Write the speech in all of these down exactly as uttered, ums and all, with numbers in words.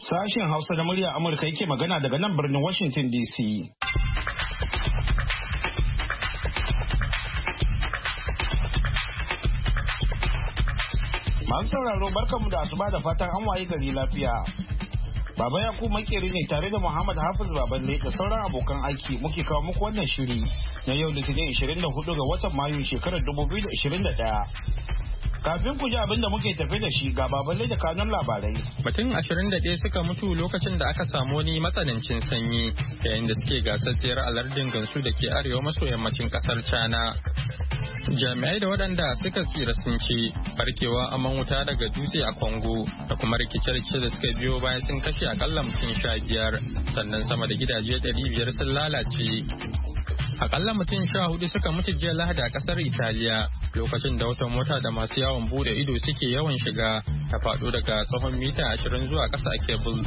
Sashen Hausa na murya Amurka yake magana daga nan birnin Washington D C. Masu sauraro barkanmu da asuba da fatan an waye gari lafiya. Baba Yakubu makeri ne tare da Muhammad Hafiz Baballe da sauran abokan aiki muke kawo muku wannan shiri na yau Litinin ishirin da hudu ga watan Mayu shekarar dubu biyu da ishirin da ɗaya. Kafin ku ji abin da muke tafe da shi ga Baballe da kanun labarai. Mutum ashirin da ɗaya suka mutu lokacin da aka samu wani matsanancin sanyi yayin da suke gasar tsere a lardin Gansu da ke arewa maso yammacin kasar China. Jami'ai da waɗanda suka tsira sun ce barkewa aman wuta daga dutse a Congo da kuma rikice-rikice da suka biyo bayan sun kashe akalla mutum sha biyar sannan sama da gidaje ɗari biyar sun lalace. Akalla mutum sha hudu suka mutu jiya Lahadi a kasar Italiya lokacin da wata mota da masu yawon bude ido suke yawan shiga ta faɗo daga tsawon mita ashirin zuwa ƙasa a kebul.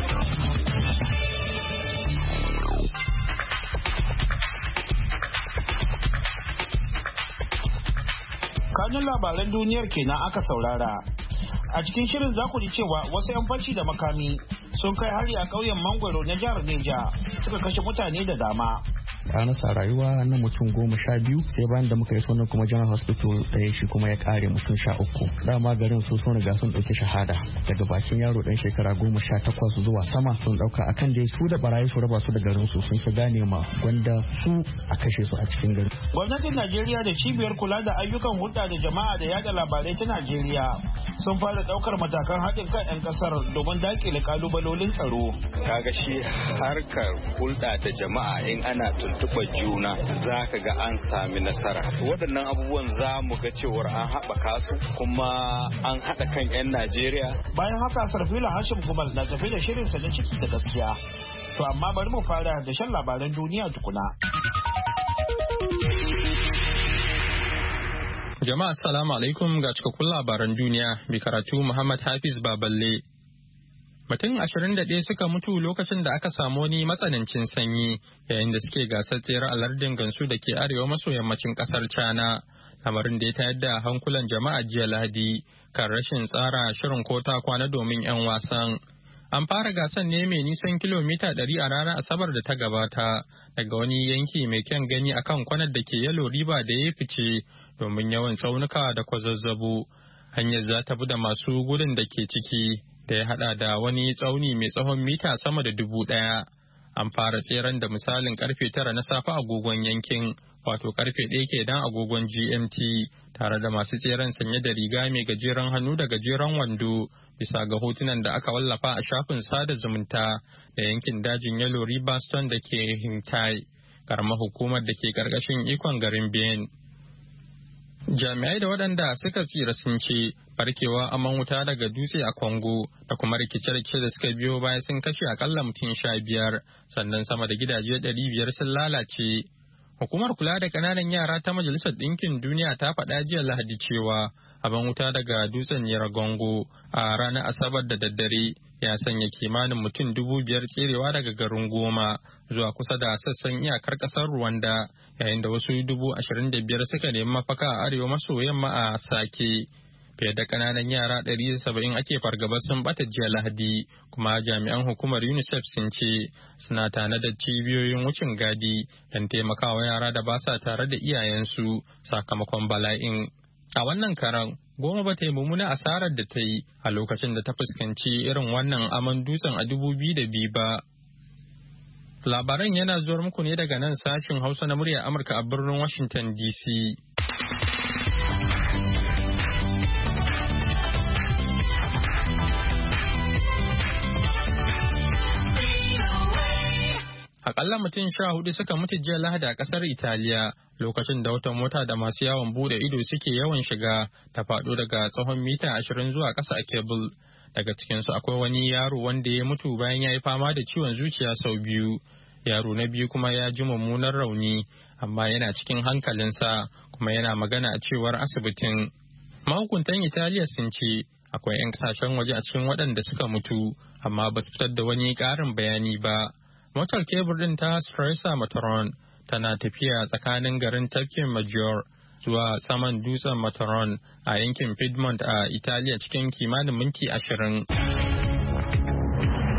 Kanun labaran duniyar kenan aka saurara. A cikin shirin za ku ji cewa wasu 'yan fashi da makami sun kai hari a ƙauyen Mangwaro na jihar Neja suka kashe mutane da dama. An rasa rayuwa na mutum goma sha biyu sai bayan da muka yi sunan kuma general hospital ɗaya shi kuma ya kare mutum sha uku. Dama garin su sun riga sun ɗauki shahada daga bakin yaro ɗan shekara goma sha takwas zuwa sama sun ɗauka akan dai su da barayi su raba su da garin su sun fi gane ma gwanda su a kashe su a cikin gari. Gwamnatin Najeriya da cibiyar kula da ayyukan hulɗa da jama'a da yada labarai ta Najeriya sun fara ɗaukar matakan haɗin kan 'yan ƙasar domin daƙile ƙalubalolin tsaro. Kaga shi harkar hulɗa da jama'a in ana tuntuɓar juna za ka ga an sami nasara. Waɗannan abubuwan za mu ga cewar an haɓaka su kuma an haɗa kan 'yan Najeriya. Bayan haka Sarfila Hashim Gumal na tafi da shirinsa na ciki da gaskiya. To amma bari mu fara da shan labaran duniya tukuna. Jama'a assalamu alaikum ga cikakkun labaran duniya mai karatu Muhammad Hafiz Baballe. Mutum ashirin da ɗaya suka mutu lokacin da aka samu wani matsanancin sanyi yayin da suke gasar tsere a lardin Gansu da ke arewa maso yammacin kasar China. Lamarin da ya tayar da hankulan jama'a jiya Lahadi kan rashin tsara shirin kota kwana domin 'yan wasan. An fara gasar ne mai nisan kilomita ɗari a ranar Asabar da ta gabata daga wani yanki mai kyan gani akan kwanar da ke Yellow River da ya fice domin yawan tsaunuka da kwazazzabo. Hanyar za ta bi da masu gudun da ke ciki da ya hada da wani tsauni mai tsawon mita sama da dubu ɗaya. An fara tseren da misalin karfe tara na safe agogon yankin, wato karfe ɗaya ke dan agogon G M T, tare da masu tseren sanye da riga mai gajeren hannu da gajeren wando, bisa ga hotunan da aka wallafa a shafin sada zumunta da yankin dajin Yellow River Stone da ke Hintai, karamar hukumar da ke karkashin ikon garin Ben. Jami'ai da waɗanda suka tsira sun ce barkewa aman wuta daga dutse a Congo da kuma rikice-rikice da suka biyo baya sun kashe akalla mutum sha biyar sannan sama da gidaje ɗari biyar sun lalace. Hukumar kula da ƙananan yara ta Majalisar Ɗinkin Duniya ta faɗa jiya Lahadi cewa aman wuta daga dutsen Nyiragongo a ranar Asabar da daddare ya sanya kimanin mutum dubu biyar tserewa daga garin Goma zuwa kusa da sassan iyakar ƙasar Rwanda, yayin da wasu dubu ashirin da biyar suka nemi mafaka a arewa maso yamma a Sake. Fiye da ƙananan yara ɗari da saba'in ake fargaba sun bata jiya Lahadi, kuma jami'an hukumar UNICEF sun ce suna tanadar cibiyoyin wucin gadi don taimakawa yara da ba sa tare da iyayensu sakamakon bala'in. A wannan karan, Goma ba ta yi mummuna asarar da ta yi a lokacin da ta fuskanci irin wannan aman dutsen a dubu biyu da biyu ba. Labaran yana zuwar muku ne daga nan sashin Hausa na murya Amurka a birnin Washington D C. Akalla mutum sha hudu suka mutu jiya Lahadi a kasar Italiya lokacin da wata mota da masu yawon bude ido suke yawan shiga ta faɗo daga tsawon mita ashirin zuwa ƙasa a kebul. Daga cikinsu akwai wani yaro wanda ya mutu bayan ya yi fama da ciwon zuciya sau biyu. Yaro na biyu kuma ya ji mummunan rauni, amma yana cikin hankalinsa kuma yana magana a cewar asibitin. Mahukuntan Italiya sun ce akwai 'yan kasashen waje a cikin waɗanda suka mutu, amma ba su fitar da wani ƙarin bayani ba. Motar kebur ɗin ta Stresa Matron tana tafiya tsakanin garin Tafkin Maggiore zuwa saman dutsen Matterhorn a yankin Piedmont a Italiya cikin kimanin minti ashirin.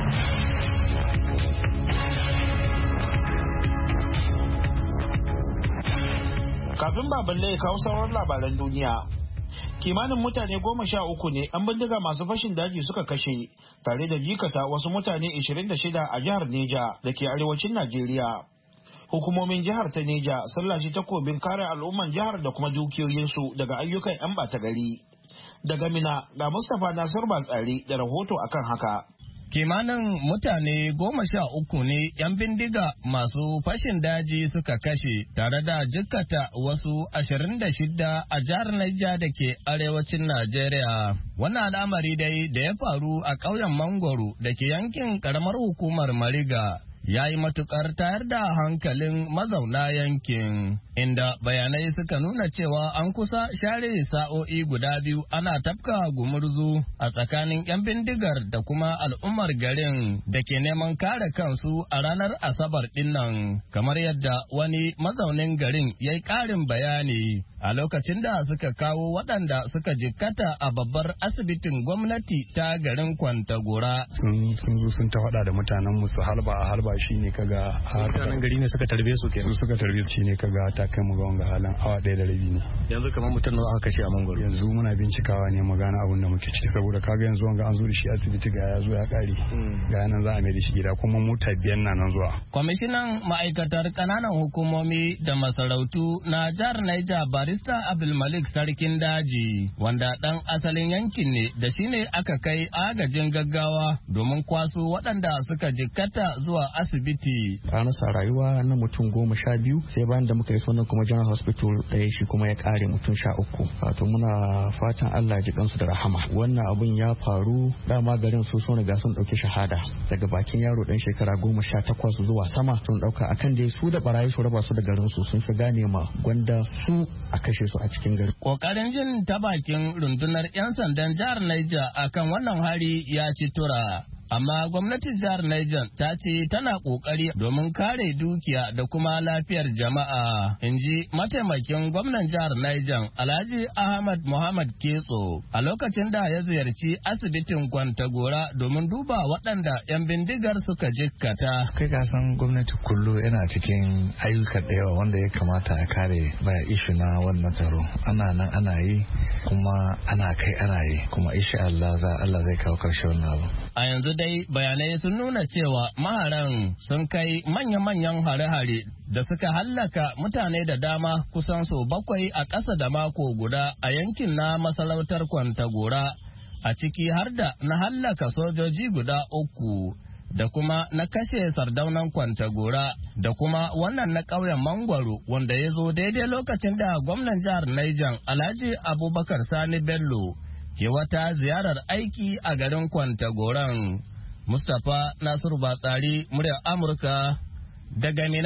Kafin baballe ya kawo sauran labaran duniya. Kimanin mutane goma sha uku ne an bindiga masu fashin daji suka kashe tare da jikata wasu mutane ashirin da shida a jihar Neja da ke arewacin Najeriya. Hukumomin jihar ta Neja sun lashe takobin kare al'umman jihar da kuma dukiyoyinsu daga ayyukan 'yan bata gari. Daga Mina ga Mustapha Nasir Batsari da rahoto akan haka. Kimanin mutane goma sha uku ne 'yan bindiga masu fashin daji suka kashe tare da jikkata wasu ashirin da shida a jihar Niger da ke arewacin Najeriya. Wannan al'amari dai da ya faru a ƙauyen Mangwaro da ke yankin ƙaramar hukumar Mariga ya yi matukar tayar da hankalin mazauna yankin, inda bayanai suka nuna cewa an kusa share sa'o'i guda biyu ana tafka gumurzu a tsakanin 'yan bindigar da kuma al'ummar garin da ke neman kare kansu a ranar Asabar dinnan, kamar yadda wani mazaunin garin ya yi ƙarin bayani a lokacin da suka kawo waɗanda suka jikkata a babbar asibitin gwamnati ta garin Kwantagora. Sun zo sun ta faɗa da mutanen musu halba a halba shi ne kaga mutanen gari ne suka tarbe su kenan suka tarbe su shine kaga ta kai mu ga wanga halin awa ɗaya da rabi ne. Yanzu kamar mutum nawa aka kashe a Mangoro? Yanzu muna bincikawa ne mu gane abin da muke ciki saboda kaga yanzu wanga an zo da shi asibiti ga ya zo ya kare ga nan za a mai da shi gida kuma mota biyan na nan zuwa. Kwamishinan ma'aikatar ƙananan hukumomi da masarautu na jihar Niger barista Abdulmalik Sarkin Daji wanda ɗan asalin yankin ne da shi ne aka kai agajin gaggawa domin kwaso waɗanda suka jikkata zuwa asibiti. An rasa rayuwa na mutum goma sha biyu sai bayan da muka yi sunan kuma general hospital ɗaya shi kuma ya ƙare mutum sha uku. Wato muna fatan Allah ji kansu da rahama. Wannan abun ya faru dama garin su sun riga sun ɗauki shahada daga bakin yaro ɗan shekara goma sha takwas zuwa sama sun ɗauka akan dai su da barayi su raba su da garin su sun fi gane ma gwanda su a kashe su a cikin gari. Kokarin jin ta bakin rundunar 'yan sandan jihar Niger akan wannan hari ya ci tura. Amma gwamnatin jihar Niger ta ce tana kokari domin kare dukiya da kuma lafiyar jama'a, in ji mataimakin gwamnan jihar Niger Alhaji Ahmad Muhammad Ketso a lokacin da ya ziyarci asibitin Kwantagora domin duba waɗanda 'yan bindigar suka jikkata. Kai ka san gwamnati kullu yana cikin ayyuka da yawa wanda ya kamata a kare baya ishu na wannan tsaro. Ana nan ana yi kuma ana kai ana yi kuma insha Allah za Allah zai kawo karshe wannan abu. A yanzu dai bayanai sun nuna cewa maharan sun kai manya-manyan hare-hare da suka hallaka mutane da dama kusan sau bakwai a ƙasa da mako guda a yankin na masarautar Kwantagora, a ciki har da na hallaka sojoji guda uku da kuma na kashe sardaunan Kwantagora da kuma wannan na ƙauyen Mangwaro wanda ya zo daidai lokacin da gwamnan jihar Niger Alhaji Abubakar Sani Bello ke wata ziyarar aiki a garin Kwantagoran. Mustapha Nasiru Batsari, muryar Amurka daga Mina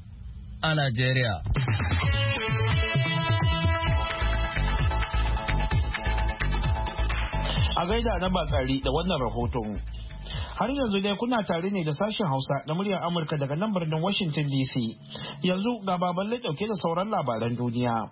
a Najeriya. A gaida na Batsari da wannan rahoton. Har yanzu dai kuna tare ne da sashen Hausa na muryar Amurka daga nan birnin Washington D C. Yanzu ga baballe dauke da sauran labaran duniya.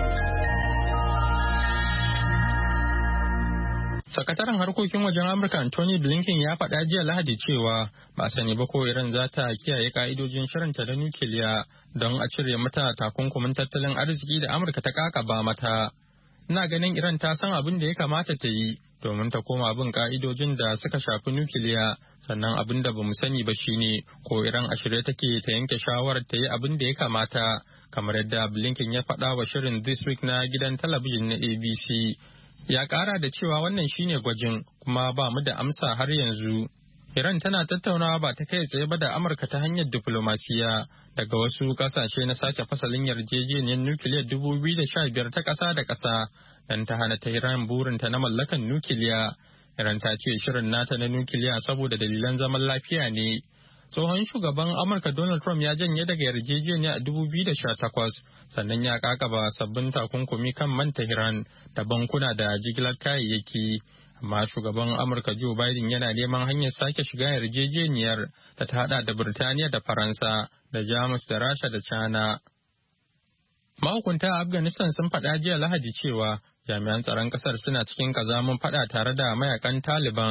Sakataren harkokin wajen Amurka Anthony Blinken ya faɗa jiya Lahadi cewa ba sani ba ko Iran za ta kiyaye ka'idojin shirinta da nukiliya don a cire mata takunkumin tattalin arziki da Amurka ta kakaba mata. Ina ganin Iran ta san abin da ya kamata ta yi domin ta koma bin ka'idojin da suka shafi nukiliya, sannan abin da bamu sani ba shine ko Iran a shirye take ta yanke shawarar ta yi abin da ya kamata, kamar yadda Blinken ya faɗa wa shirin This Week na gidan talabijin na A B C. Ya ƙara da cewa wannan shine gwajin kuma ba mu da amsa har yanzu. Iran tana tattaunawa ba ta kai tsaye ba da Amurka ta hanyar diflomasiya daga wasu ƙasashe na sake fasalin yarjejeniyar nukiliyar dubu biyu da sha biyar ta ƙasa da ƙasa don ta hana Tehran burinta na mallakan nukiliya. Iran ta ce shirin nata na nukiliya saboda dalilan zaman lafiya ne. Tsohon shugaban Amurka Donald Trump ya janye daga yarjejeniya a dubu biyu da sha takwas, sannan ya kakaba sabbin takunkumi kan man Tehran da bankuna da jigilar kayayyaki. Amma shugaban Amurka Joe Biden yana neman hanyar sake shiga yarjejeniyar da ta hada da Birtaniya da Faransa da Jamus da Rasha da China. Mahukunta a Afghanistan sun faɗa jiya Lahadi cewa jami'an tsaron ƙasar suna cikin ƙazamin faɗa tare da mayakan Taliban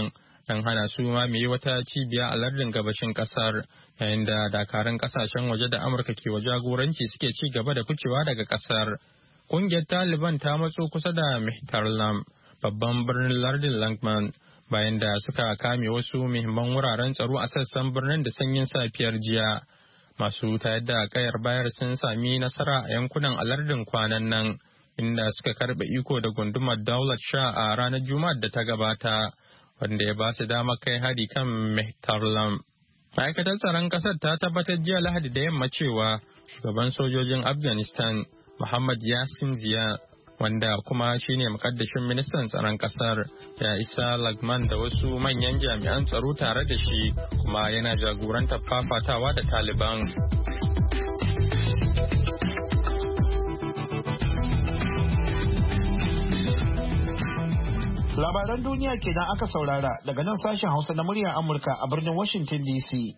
don hana su mamaye wata cibiya a lardin gabashin kasar, yayin da dakarun kasashen waje da Amurka ke wa jagoranci suke ci gaba da ficewa daga kasar. Kungiyar Taliban ta matso kusa da Mehtarlam, babban birnin lardin Langman, bayan da suka kame wasu muhimman wuraren tsaro a sassan birnin da sanyin safiyar jiya. Masu tayar da kayar bayar sun sami nasara a yankunan alardin kwanan nan, inda suka karbe iko da gundumar Daulat Shah a ranar Juma'ar da ta gabata, wanda ya ba su dama kai hari kan Mehtarlam. Ma'aikatar tsaron ƙasar ta tabbatar jiya Lahadi da yamma cewa shugaban sojojin Afghanistan, Muhammad Yasin Ziya, wanda kuma shine mukaddashin ministan tsaron kasar, ya isa Lagman da wasu manyan jami'an tsaro tare da shi, kuma yana jagorantar fafatawa da Taliban. Labaran duniya kenan aka saurara daga nan sashen Hausa na muryar Amurka a birnin Washington D C.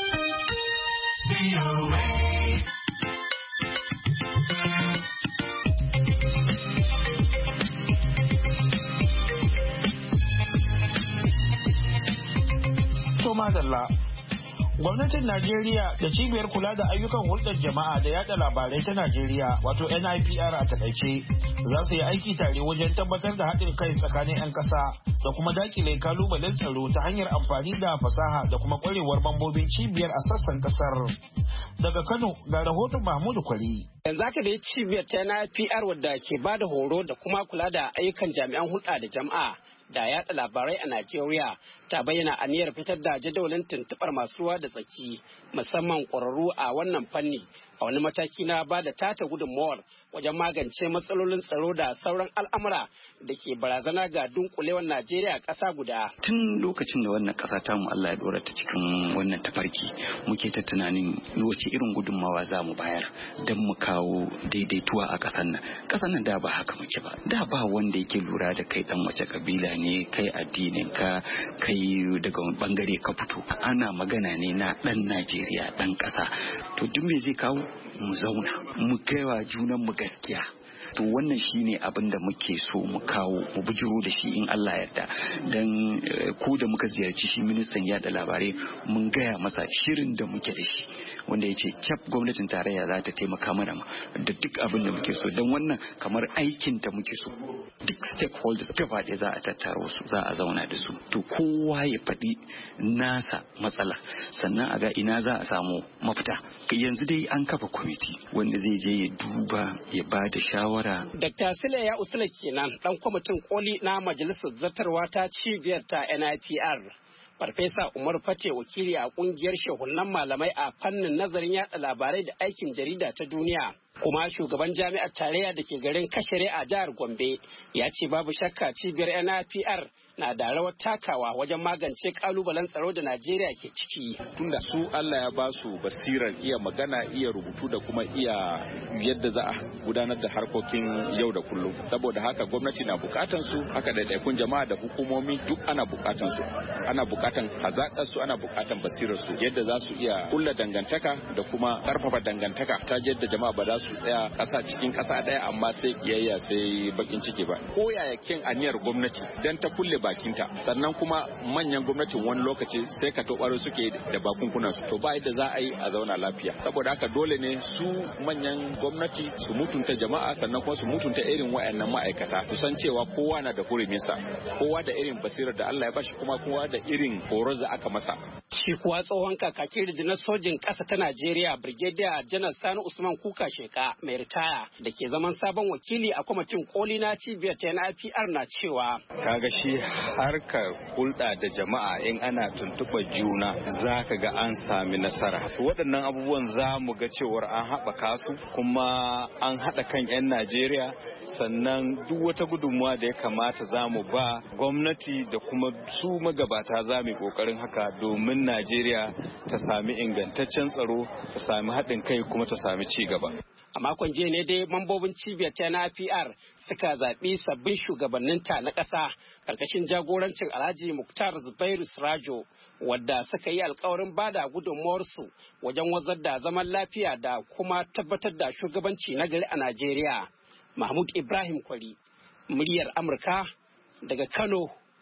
Madalla. Gwamnatin Najeriya da cibiyar kula da ayyukan hulɗar jama'a da yada labarai ta Najeriya wato N I P R a takaice za su yi aiki tare wajen tabbatar da haɗin kai tsakanin 'yan ƙasa da kuma dakile kalubalen tsaro ta hanyar amfani da fasaha da kuma ƙwarewar mambobin cibiyar a sassan ƙasar. Daga Kano ga rahoton Mahmudu Kwari. Yanzu haka dai cibiyar ta N I P R wadda ke ba da horo da kuma kula da ayyukan jami'an hulɗa da jama'a da yaɗa labarai a Najeriya ta bayyana aniyar fitar da jadawalin tuntuɓar masu ruwa da tsaki musamman ƙwararru a wannan fanni a wani mataki na ba da tata gudunmawar wajen magance matsalolin tsaro da sauran al'amura da ke barazana ga dunkulewar Najeriya ƙasa guda. Tun lokacin da wannan ƙasa ta mu Allah ya dora ta cikin wannan tafarki muke ta tunanin wace irin gudunmawa za mu bayar don mu kawo daidaituwa a ƙasar nan. Ƙasar nan da ba haka muke ba. Da ba wanda yake lura da kai dan wace kabila ne, kai addinin ka, kai daga bangare ka fito. Ana magana ne na dan Najeriya, dan ƙasa. To duk me zai kawo mu zauna mu kaiwa junan mu gaskiya. To wannan shine abin da muke so mu kawo mu bujiro da shi in Allah yarda. Dan ko da muka ziyarci shi ministan yada labarai mun gaya masa shirin da muke da shi wanda ya ce kyaf gwamnatin tarayya za ta taimaka mana da duk abin da muke so, don wannan kamar aikin ta muke so. Duk stakeholders gaba ɗaya za a tattaro su, za a zauna da su, to kowa ya faɗi nasa matsala sannan a ga ina za a samu mafita. Yanzu dai an kafa kwamiti wanda zai je ya duba ya ba da shawara. Dakta Sule ya usula kenan dan kwamitin koli na majalisar zartarwa ta cibiyar ta N I P R. Farfesa Umar Fate wakili a kungiyar shehunan malamai a fannin nazarin yada labarai da aikin jarida ta duniya. Kuma shugaban jami'ar tarayya da ke garin Kashere a jihar Gombe ya ce babu shakka cibiyar N I P R na da rawar takawa wajen magance kalubalen tsaro da Najeriya ke ciki. Tunda su Allah ya ba su basirar iya magana, iya rubutu da kuma iya yadda za a gudanar da harkokin yau da kullum. Saboda haka gwamnati na bukatan su, haka ɗaiɗaikun jama'a da hukumomi duk ana bukatan su. Ana bukatan hazakar su, ana bukatan basirar su yadda za su iya kulla dangantaka da kuma karfafa dangantaka ta yadda jama'a ba za su tsaya ƙasa cikin ƙasa ɗaya amma sai kiyayya sai bakin ciki ba. Ko yaya kin aniyar gwamnati dan ta kulle bakinta, sannan kuma manyan gwamnatin wani lokaci sai ka tobaro suke da bakunkunan su, to ba yadda za a yi a zauna lafiya. Saboda haka dole ne su manyan gwamnati su mutunta jama'a sannan kuma su mutunta irin wayannan ma'aikata, su san cewa kowa na da huruminsa, kowa da irin basirar da Allah ya bashi, kuma kowa da irin horon da aka masa. Shi kuwa tsohon kakakin rundunar sojin ƙasa ta Najeriya Brigadier Janar Sani Usman Kuka Sheka mai ritaya da ke zaman sabon wakili a kwamitin koli na cibiyar ta N I P R na cewa kaga shi harkar hulɗa da jama'a in ana tuntuɓar juna za ka ga an sami nasara. Waɗannan abubuwan za mu ga cewar an haɓaka su kuma an haɗa kan 'yan Najeriya, sannan duk wata gudunmuwa da ya kamata za mu ba gwamnati da kuma su magabata za mu yi ƙoƙarin haka domin Najeriya ta sami ingantaccen tsaro, ta sami haɗin kai kuma ta sami ci gaba. A makon jiya ne dai mambobin cibiyar ta N I P R suka zaɓi sabbin shugabanninta na ƙasa ƙarƙashin jagorancin Alhaji Muktar Zubairu Sirajo, wadda suka yi alkawarin bada gudunmawarsu wajen wazar da zaman lafiya da kuma tabbatar da shugabanci na gari a Najeriya. Mahmud Ibrahim Kwari, muryar Amurka daga Kano,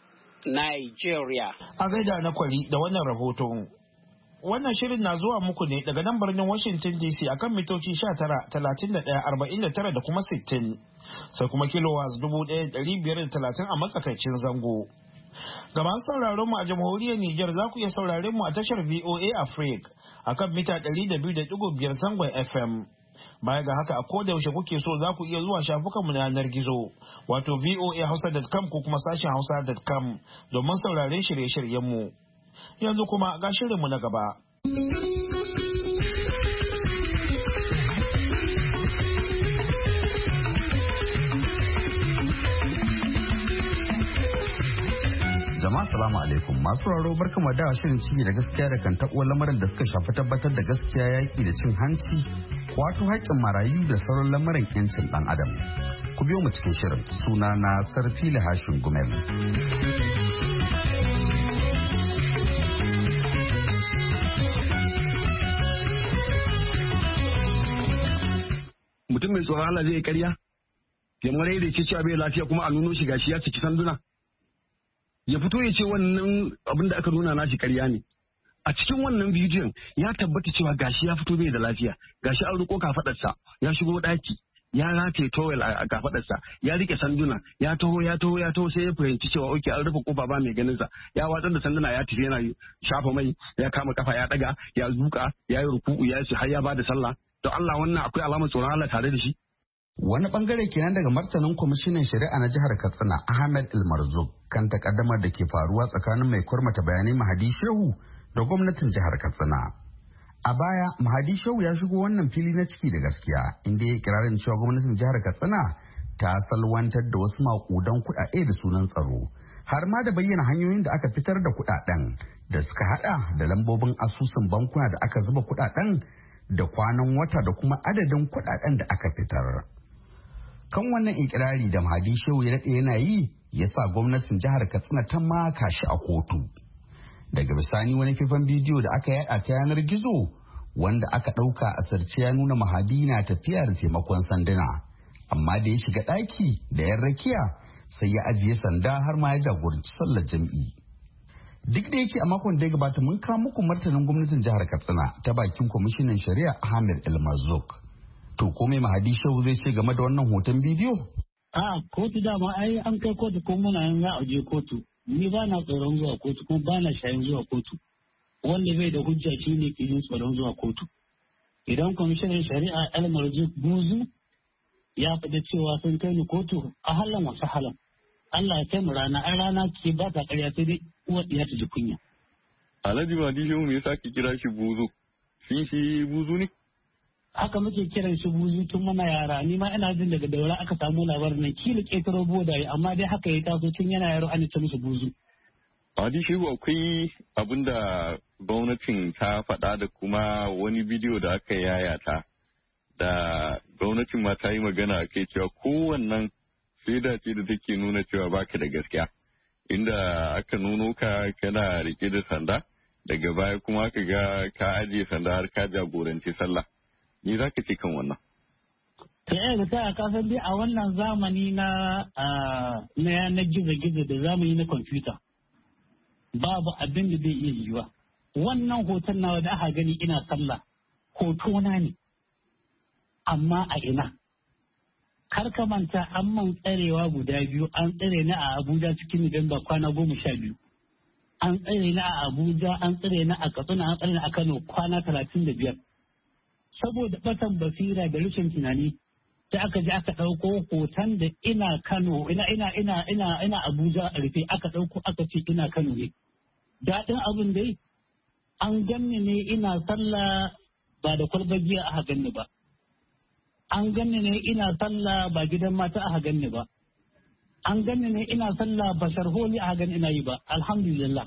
Nigeria. A gaida na kwari da wannan rahoton. Wannan shirin na zuwa muku ne daga nan birnin Washington D C akan mitoci sha tara, talatin da ɗaya, arba'in da tara da kuma sittin. Sai kuma kilowatts dubu ɗaya da ɗari biyar da talatin a matsakaicin zango. Ga masu sauraron mu a jamhuriyar Nijar za ku iya sauraren mu a tashar V O A Africa akan mita ɗari da biyu da ɗigo biyar zangon F M. Baya ga haka a koda yaushe kuke so za ku iya zuwa shafukanmu na yanar gizo wato v o a hausa dot com ko kuma sashen hausa dot com domin sauraren shirye-shiryenmu. Yanzu kuma ga shirinmu na gaba. Jama'a salamu alaikum, masu raro barkama da shirin ciki da gaskiya da kan taɓo lamarin da suka shafi tabbatar da gaskiya yaƙi da cin hanci, wato haƙƙin marayu da sauran lamarin 'yancin ɗan adam. Ku biyo mu cikin shirin, suna na Sarfila Hashin Gumel. Mutum mai tsoron Allah zai yi ƙarya? Ya mara da ce cewa bai lafiya kuma a nuno shi gashi ya ciki sanduna? Ya fito ya ce wannan abin da aka nuna nashi karya ne. A cikin wannan bidiyon ya tabbata cewa gashi ya fito bai da lafiya, gashi an riko kafadarsa, ya shigo daki, ya rataye towel a kafadarsa, ya rike sanduna, ya taho ya taho ya taho sai ya fahimci cewa oke an rufe kofa ba mai ganin sa, ya watsar da sanduna ya tafi yana shafa mai, ya kama kafa ya daga, ya zuka, ya yi ruku'u, ya yi har ya bada sallah. To Allah wannan akwai alamar tsoron Allah tare da shi. Wani bangare kenan daga martanin kwamishinan shari'a na jihar Katsina Ahmed Ilmarzuk kan takaddamar da ke faruwa tsakanin mai kwarmata bayanai Mahadi Shehu da gwamnatin jihar Katsina. A baya Mahadi Shehu ya shigo wannan fili na ciki da gaskiya inda ya kirarin cewa gwamnatin jihar Katsina ta salwantar da wasu makudan kuɗaɗe da sunan tsaro, har ma da bayyana hanyoyin da aka fitar da kuɗaɗen da suka hada da lambobin asusun bankuna da aka zuba kuɗaɗen da kwanan wata da kuma adadin kuɗaɗen da aka fitar. Kan wannan ikirari da Mahadi Shehu ya daɗe yana yi ya sa gwamnatin jihar Katsina ta maka shi a kotu. Daga bisani wani faifan bidiyo da aka yaɗa ta yanar gizo wanda aka ɗauka a sarce ya nuna Mahadi na tafiya da taimakon sanduna, amma da ya shiga ɗaki da yan rakiya sai ya ajiye sanda har ma ya jagoranci sallar jam'i. Duk da yake a makon da ya gabata mun kawo muku martanin gwamnatin jihar Katsina ta bakin kwamishinan shari'a Ahmed Elmazok. To ko mai Mahadi Shehu zai ce game da wannan hoton bidiyo? A kotu dama ai an kai kotu ko muna yin za a je kotu. Ni ba na tsoron zuwa kotu kuma ba na shayin zuwa kotu. Wanda bai da hujja shi ne ke yin tsoron zuwa kotu. Idan kwamishinan shari'a Elmazok Buzu ya faɗi cewa sun kai ni kotu a halan wasu halan. Allah ya kai mu rana, an rana ke ba ta ƙarya sai dai uwar ɗiya ta ji kunya. Alhaji Mahadi Shehu me yasa ki kira shi Buzu? Shi shi Buzu ne? Haka muke kiran shi Buzu tun muna yara, ni ma ina jin daga daura aka samu labarin nan kila ƙetaro bodaye, amma dai haka ya taso tun yana yaro an ce musu Buzu. Mahadi Shehu akwai abin da gwamnatin ta faɗa da kuma wani bidiyo da aka yayata da gwamnatin ma ta yi magana a kai cewa kowannan shaida ce da take nuna cewa baka da gaskiya, inda aka nuno ka kana rike da sanda daga baya kuma aka ga ka ajiye sanda har ka jagoranci sallah. Ni za ka ce kan wannan? Ta yi da ta kasan dai a wannan zamani na na yanar gizo-gizo da zamani na kwamfuta babu abin da zai iya yiwuwa. Wannan hoton nawa da aka gani ina sallah hoto na ne, amma a ina? Kar ka manta an man tsarewa guda biyu, an tsare ni a Abuja cikin Nuwamba kwana goma sha biyu. An tsare ni a Abuja, an tsare ni a Katsina, an tsare ni a Kano kwana talatin da biyar. Saboda batan basira da rashin tunani sai aka je aka ɗauko hoton da ina Kano, ina ina ina ina ina Abuja a rufe aka ɗauko aka ce ina Kano ne. Daɗin abin dai an ganni ne ina sallah ba da kwalbar giya aka ganni ba. An ganni ne ina sallah ba gidan mata aka ganni ba. An ganni ne ina sallah ba sharholi aka ganni ina yi ba. Alhamdulillah.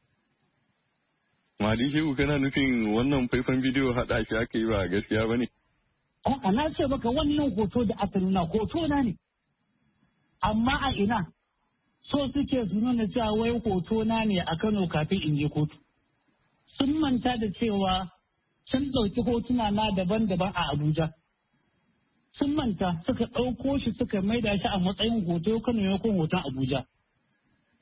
Mahadi Shehu kana nufin wannan faifan bidiyo haɗa shi aka yi ba gaskiya ba ne? A'a na ce maka wannan hoto da aka nuna hoto na ne. Amma a ina so suke su nuna cewa wai hoto na ne a Kano kafin in je kotu. Sun manta da cewa sun ɗauki hotuna na daban-daban a Abuja. Sun manta suka ɗauko shi suka maida shi a matsayin hoto Kano ya hoton Abuja.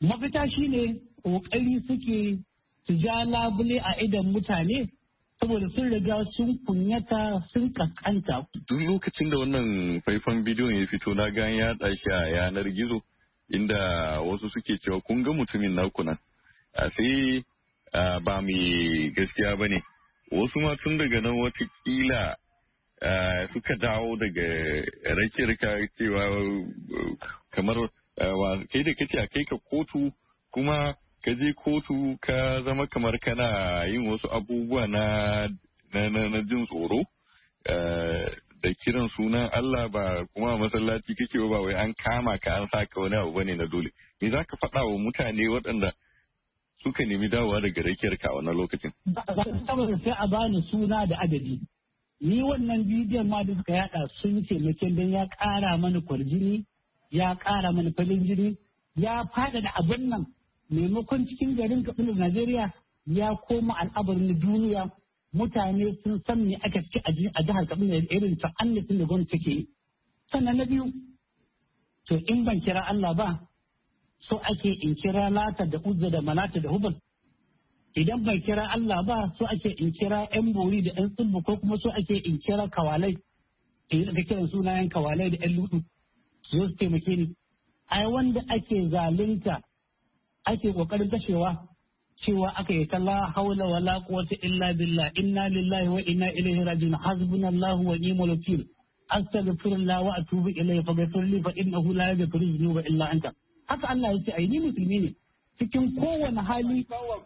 mafita shine kokari suke su ja labule a idan mutane saboda sun riga sun kunyata sun kaskanta. Duk lokacin da wannan faifan bidiyon ya fito na gan ya shi a yanar gizo inda wasu suke cewa kun ga mutumin naku nan a sai ba mai gaskiya ba ne. Wasu ma tun daga nan watakila suka dawo daga rake-raka cewa kamar kai da kace a kai ka kotu kuma ka je kotu ka zama kamar kana yin wasu abubuwa na na jin tsoro da kiran sunan Allah ba kuma masallaci kake ba wai an kama ka an saka wani abu bane na dole. Me za ka faɗa wa mutane waɗanda suka nemi dawowa daga rakiyar ka a wannan lokacin? Saboda sai a bani suna da adadi. Ni wannan bidiyon ma da suka yada sun taimake don ya ƙara mana kwarjini, ya ƙara mana farin jini, ya faɗaɗa abin nan maimakon cikin garin Katsina Najeriya ya koma al'abarin duniya. Mutane sun san me aka ci a jihar Katsina da irin ta'annatin da gwamnati take yi. Sannan na biyu, to in ban kira Allah ba, so ake in kira Lata da Uzza da Malata da Hubal. Idan ban kira Allah ba, so ake in kira ‘yan bori da ‘yan tsibbu ko kuma so ake in kira kawalai. In ka kiran sunayen kawalai da ‘yan ludu, su zo su taimake ni. Ai wanda ake zalunta, ake kokarin kashewa, cewa aka yi kalla haula wala quwwata illa billah inna lillahi wa inna ilaihi raji'un hasbunallahu wa ni'mal wakeel astaghfirullah wa atubu ilayhi faghfir li fa innahu la yaghfiru dhunuba illa anta. Haka Allah ya ce ai ni musulmi ne cikin kowane hali.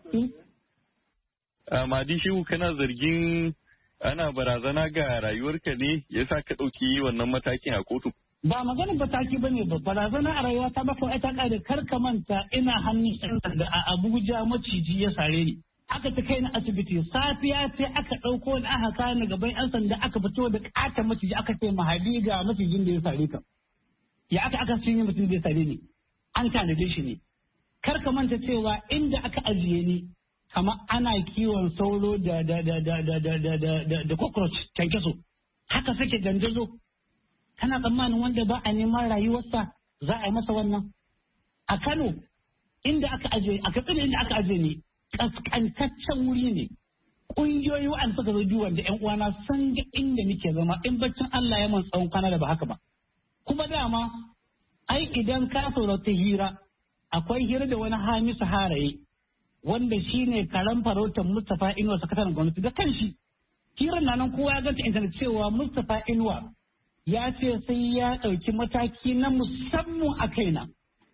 Madi Shehu, kana zargin ana barazana ga rayuwarka ne yasa ka ɗauki wannan matakin a kotu? Ba maganin bataki ba ne ba, barazana a rayuwa ta baka ita ƙare kar ka manta ina hannun yan sanda a Abuja maciji ya sare ni. Aka ta kai ni asibiti safiya ce aka ɗauko ni aka kawo ni gaban yan sanda aka fito da ƙata maciji aka ce mahadi ga macijin da ya sare ka. Ya aka aka cinye mutum da ya sare ni. An tanade shi ne. Kar ka manta cewa inda aka ajiye ni kamar ana kiwon sauro da da da da da da da da da da cockroach kyankyaso. Haka sake gandazo. Kana tsammanin wanda ba a neman rayuwarsa za a yi masa wannan? A Kano inda aka aje a Katsina inda aka aje ne kaskantaccen wuri ne. Ƙungiyoyi wa'anda suka zo biyu da ƴan uwana sun ga inda nake zama in baccin Allah ya man tsawon kwana da ba haka ba. Kuma dama ai idan ka saurata hira akwai hira da wani Hamisu Haraye wanda shine karan farautar Mustapha Inuwa sakataren gwamnati da kanshi. Hirar na nan kowa ya ganta intanet cewa Mustapha Inuwa ya ce sai ya ɗauki mataki na musamman a kaina.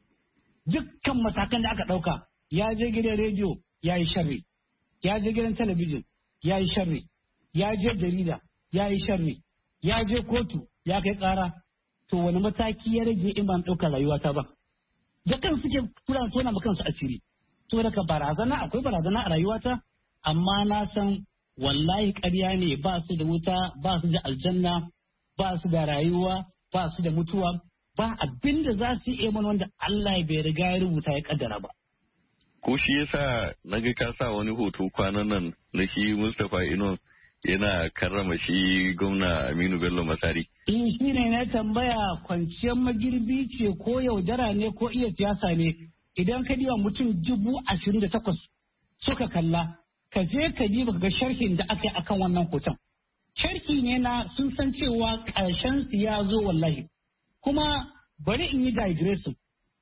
Dukkan matakan da aka ɗauka ya je gidan rediyo ya yi sharri, ya je gidan talabijin ya yi sharri, ya je jarida ya yi sharri, ya je kotu ya kai ƙara. To wani mataki ya rage in ban ɗauka rayuwata ba. Da kan suke tura tona kansu asiri. To daga barazana akwai barazana a rayuwata, amma na san wallahi ƙarya ne ba su da wuta ba su da aljanna. Ba su da rayuwa, ba su da mutuwa, ba abin da za su yi mana wanda Allah bai riga ya rubuta ya kaddara ba. Ko shi yasa na ga ka sa wani hoto kwanan nan na shi Mustapha Ino yana karrama shi gwamna Aminu Bello Masari. In shi ne na tambaya kwanciyar magirbi ce ko yaudara ne ko iya siyasa ne idan ka diwa mutum dubu ashirin da takwas suka kalla ka je ka diba ga sharhin da aka yi akan wannan hoton. Sharki ne na sun san cewa ƙarshen su ya zo wallahi. Kuma bari in yi digression.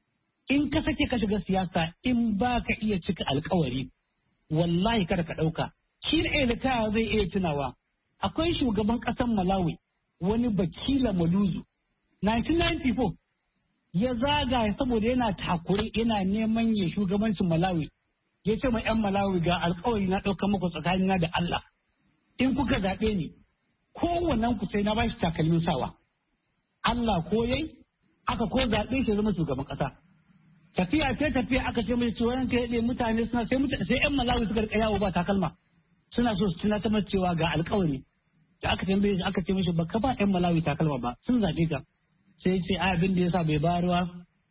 In ka sake ka shiga siyasa in ba ka iya cika alkawari, wallahi kada ka ɗauka. Shi da elita zai iya tunawa. Akwai shugaban ƙasar Malawi, wani Bakila Maluzu. nineteen ninety-four ya zaga saboda yana takure yana neman ya shugabancin Malawi. Ya ce ma 'yan Malawi ga alkawari na ɗauka muku tsakanina da Allah. In kuka zaɓe ni, kowannen ku sai na ba shi takalmin sawa. Allah ko yai, aka ko zaɓe shi zama shugaban ƙasa. Tafiya ce tafiya aka ce mai cewa yanka yaɗe mutane suna sai mutane sai ƴan Malawi suka rika yawo ba takalma. Suna so su tunatar cewa ga alƙawari. Da aka tambaye shi aka ce mishi baka ba ƴan Malawi takalma ba sun zaɓe ka. Sai ya ce ai abin da yasa bai bayarwa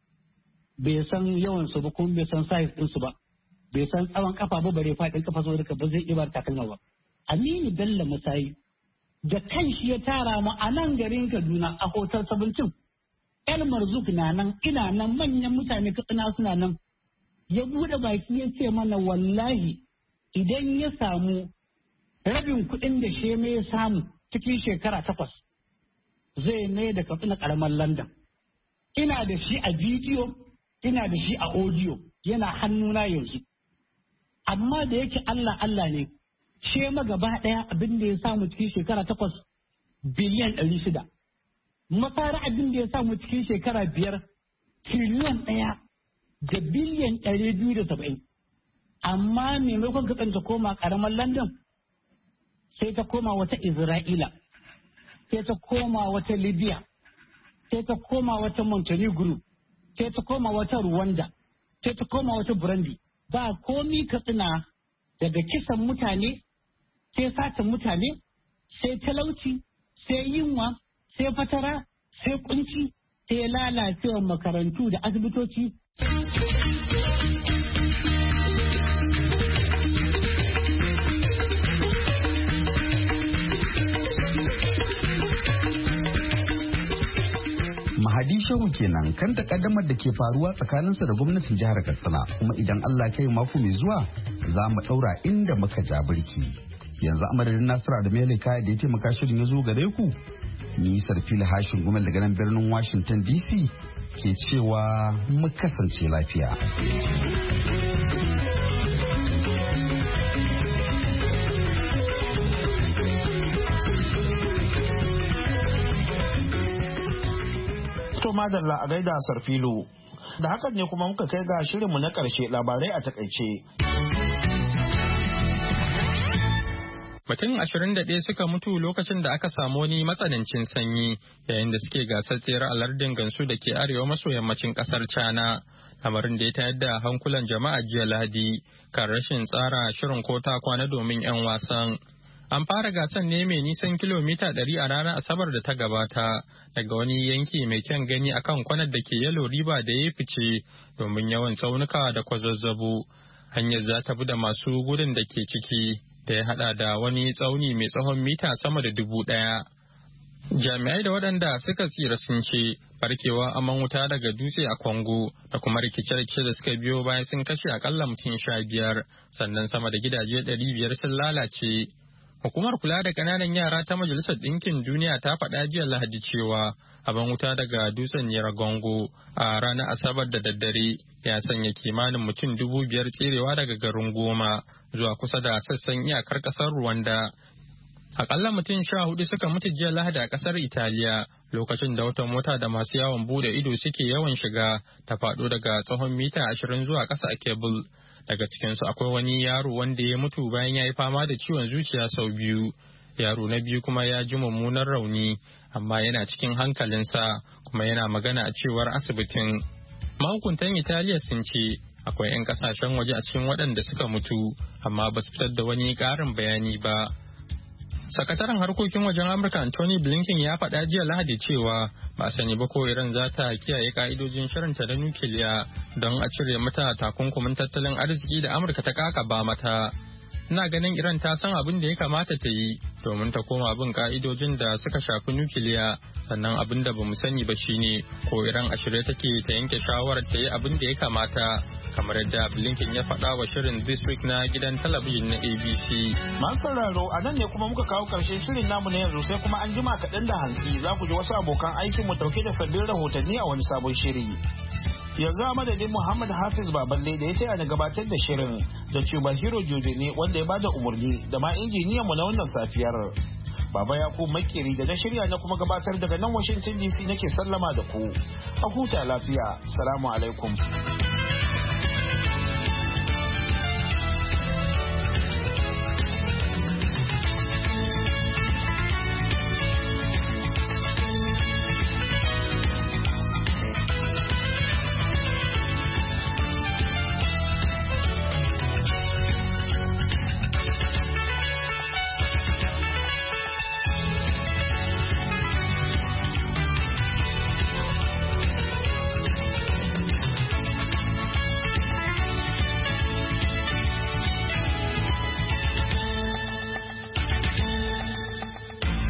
bai san yawan su ba kuma bai san size ɗin su ba. Bai san tsawon kafa ba bare faɗin kafa so ba zai iya bar takalma ba. Aminu Bello Musayi da kanshi ya tara mu a nan garin Kaduna a hotel Sabincin. El Marzuk na nan, ina nan manyan mutane katsina suna nan. ya bude baki ya ce mana wallahi idan ya samu rabin kuɗin da sheme ya samu cikin shekara takwas zai mai da Katsina karamar London. Ina da shi a bidiyo, ina da shi a audio, yana hannuna yanzu. Amma da yake Allah Allah ne, shema gaba ɗaya abin da ya samu cikin shekara takwas biliyan ɗari shida. Mafara abin da ya samu cikin shekara biyar triliyan ɗaya da biliyan ɗari biyu da saba'in. Amma maimakon Katsina ta koma karamar London sai ta koma wata Isra'ila, sai ta koma wata Libya, sai ta koma wata Montenegro, sai ta koma wata Rwanda, sai ta koma wata Burundi. Ba komi Katsina daga kisan mutane, sai satan mutane, sai talauci, sai yunwa, sai fatara, sai kunci, sai lalacewar makarantu da asibitoci. Mahadi Shehu kenan kan takaddamar da ke faruwa tsakaninsa da gwamnatin jihar Katsina, kuma idan Allah kai mako mai zuwa za mu daura inda muka ja birki. Yanzu a madadin Nasiru da Mele Kaya da ya taimaka shirin ya zo gare ku. Ni Sarfila Hashin Gumel daga nan birnin Washington D C ke cewa mu kasance lafiya. To madalla a gaida Sarfilo. Da hakan ne kuma muka kai ga shirinmu na ƙarshe, labarai a takaice. Mutum ashirin da ɗaya suka mutu lokacin da aka samu wani matsanancin sanyi yayin da suke gasar tsere a lardin Gansu da ke arewa maso yammacin ƙasar China. Lamarin da ya tayar da hankulan jama'a jiya Lahadi kan rashin tsara shirin kota kwana domin 'yan wasan. An fara gasan ne mai nisan kilomita ɗari a ranar Asabar da ta gabata daga wani yanki mai kyan gani akan kwanar da ke Yellow River da ya fice domin yawan tsaunuka da kwazazzabo. Hanyar za ta bi da masu gudun da ke ciki da ya hada da wani tsauni mai tsawon mita sama da dubu ɗaya. Jami'ai da waɗanda suka tsira sun ce barkewa aman wuta daga dutse a Congo da kuma rikice-rikice da suka biyo bayan sun kashe akalla mutum sha biyar sannan sama da gidaje ɗari biyar sun lalace. Hukumar kula da ƙananan yara ta Majalisar Ɗinkin Duniya ta faɗa jiya Lahadi cewa abin wuta daga dutsen Nyiragongo a ranar Asabar da daddare ya sanya kimanin mutum dubu biyar tserewa daga garin Goma zuwa kusa da sassan iyakar ƙasar Rwanda. Akalla mutum sha hudu suka mutu jiya Lahadi a ƙasar Italiya lokacin da wata mota da masu yawon bude ido suke yawan shiga ta faɗo daga tsawon mita ashirin zuwa ƙasa a Kebul. Daga cikinsu akwai wani yaro wanda ya mutu bayan ya yi fama da ciwon zuciya sau biyu. Yaro na biyu kuma ya ji mummunan rauni, amma yana cikin hankalinsa kuma yana magana a cewar asibitin. Mahukuntan Italiya sun ce akwai 'yan kasashen waje a cikin waɗanda suka mutu, amma ba su fitar da wani ƙarin bayani ba. Sakataren harkokin wajen Amurka Anthony Blinken ya faɗa jiya Lahadi cewa ba sani ba ko Iran za ta kiyaye ka'idojin shirinta da nukiliya don a cire mata takunkumin tattalin arziki da Amurka ta kakaba mata. Ina ganin Iran ta san abin da ya kamata ta yi domin ta koma bin ka'idojin da suka shafi nukiliya, sannan abin da bamu sani ba shine ko Iran a shirye take ta yanke shawarar ta yi abin da ya kamata, kamar yadda Blinken ya faɗa wa shirin This Week na gidan talabijin na A B C. Masu sauraro a nan ne kuma muka kawo ƙarshen shirin namu na yanzu, sai kuma an jima kaɗan da hantsi za ku ji wasu abokan aikin mu ɗauke da sabbin rahotanni a wani sabon shiri. Yanzu a madadin Muhammad Hafiz Baballe da ya taya ni gabatar da shirin da Cuba Hero ne wanda ya bada umarni da ma injiniyan mu na wannan safiyar. Baba Yakubu Makeri da na shirya na kuma gabatar daga nan Washington D C nake sallama da ku. A huta lafiya. Salamu alaikum.